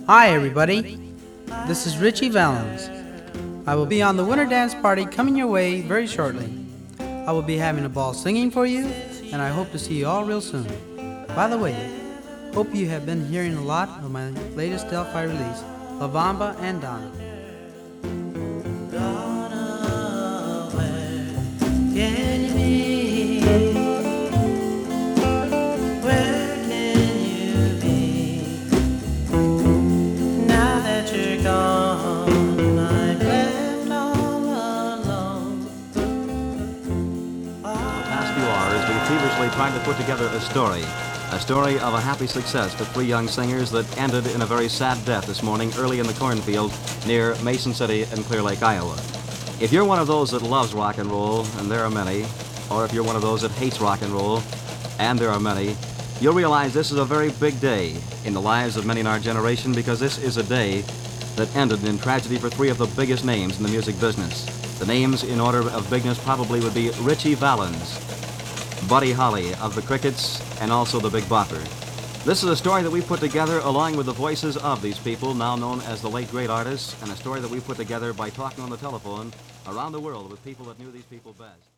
Hi everybody, this is Richie Valens. I will be on the Winter Dance Party coming your way very shortly. I will be having a ball singing for you, and I hope to see you all real soon. By the way, hope you have been hearing a lot of my latest Delphi release, La Bamba and Donna. Feverishly trying to put together a story of a happy success for three young singers that ended in a very sad death this morning early in the cornfield near Mason City in Clear Lake, Iowa. If you're one of those that loves rock and roll, and there are many, or if you're one of those that hates rock and roll, and there are many, you'll realize this is a very big day in the lives of many in our generation, because this is a day that ended in tragedy for three of the biggest names in the music business. The names in order of bigness probably would be Richie Valens, Buddy Holly of the Crickets, and also the Big Bopper. This is a story that we put together along with the voices of these people, now known as the late great artists, and a story that we put together by talking on the telephone around the world with people that knew these people best.